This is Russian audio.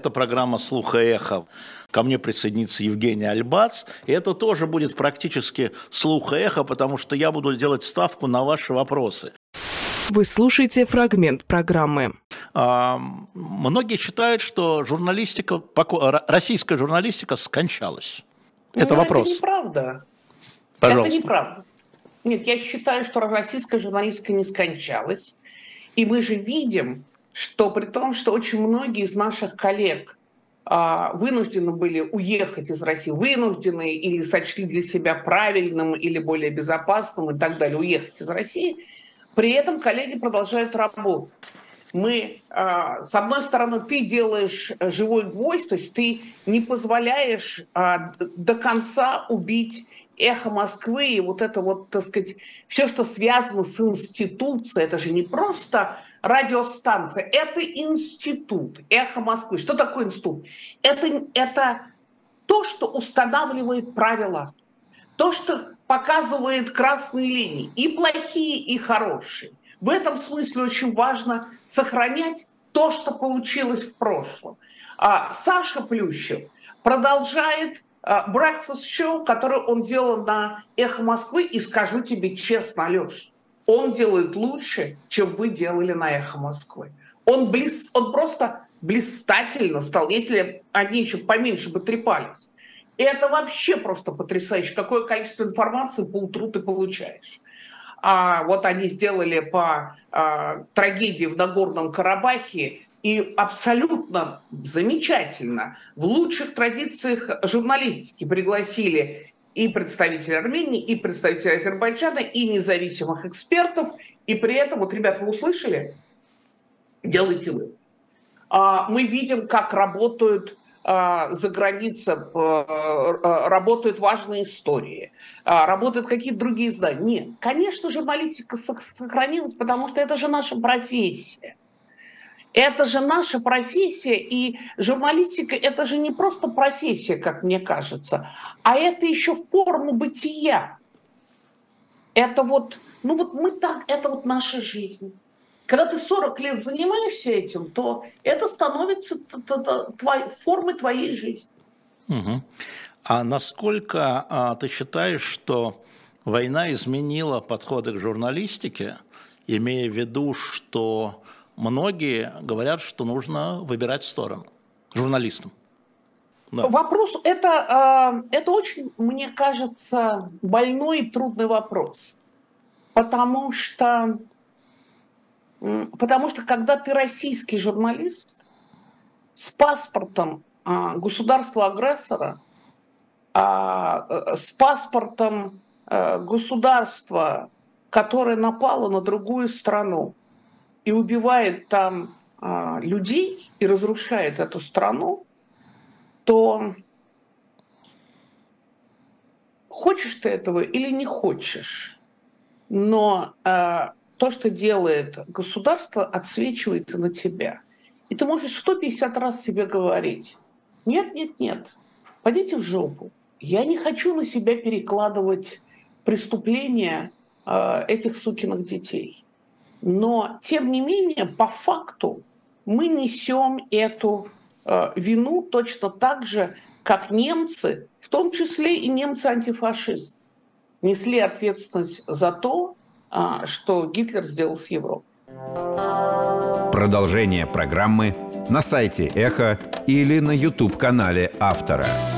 Это программа «Слух и эхо». Ко мне присоединится Евгений Альбац. И это тоже будет практически «Слух и эхо», потому что я буду делать ставку на ваши вопросы. Вы слушаете фрагмент программы. Многие считают, что российская журналистика скончалась. Это вопрос. Это неправда. Пожалуйста. Это неправда. Нет, я считаю, что российская журналистика не скончалась. И мы же видим, что при том, что очень многие из наших коллег вынуждены были уехать из России, вынуждены или сочли для себя правильным или более безопасным и так далее, уехать из России, при этом коллеги продолжают работу. Мы, с одной стороны, ты делаешь живой гвоздь, то есть ты не позволяешь до конца убить «Эхо Москвы» и вот это вот, так сказать, все, что связано с институцией, это же не просто радиостанция, это институт, «Эхо Москвы». Что такое институт? Это то, что устанавливает правила, то, что показывает красные линии, и плохие, и хорошие. В этом смысле очень важно сохранять то, что получилось в прошлом. Саша Плющев продолжает breakfast show, который он делал на «Эхо Москвы», и скажу тебе честно, Алёш, он делает лучше, чем вы делали на «Эхо Москвы». Он просто блистательно стал, если они еще поменьше бы трепались. И это вообще просто потрясающе, какое количество информации по утру ты получаешь. Вот они сделали по трагедии в Нагорном Карабахе, и абсолютно замечательно. В лучших традициях журналистики пригласили и представителей Армении, и представителей Азербайджана, и независимых экспертов. И при этом, вот, ребят, вы услышали? Делайте вы. Мы видим, как работают за границей, работают важные истории, работают какие-то другие издания. Нет, конечно, журналистика сохранилась, потому что это же наша профессия. Это же наша профессия, и журналистика – это же не просто профессия, как мне кажется, а это еще форма бытия. Это вот, мы так, это вот наша жизнь. Когда ты 40 лет занимаешься этим, то это становится формой твоей жизни. Угу. А насколько ты считаешь, что война изменила подходы к журналистике, имея в виду, что многие говорят, что нужно выбирать сторону журналистам? Да. Вопрос, это очень, мне кажется, больной и трудный вопрос. Потому что когда ты российский журналист с паспортом государства-агрессора, с паспортом государства, которое напало на другую страну и убивает там людей и разрушает эту страну, то хочешь ты этого или не хочешь, но то, что делает государство, отсвечивает и на тебя. И ты можешь 150 раз себе говорить: нет, нет, нет, пойдите в жопу. Я не хочу на себя перекладывать преступления этих сукиных детей. Но, тем не менее, по факту мы несем эту вину точно так же, как немцы, в том числе и немцы-антифашисты, несли ответственность за то, что Гитлер сделал с Европой. Продолжение программы на сайте Эхо или на YouTube-канале автора.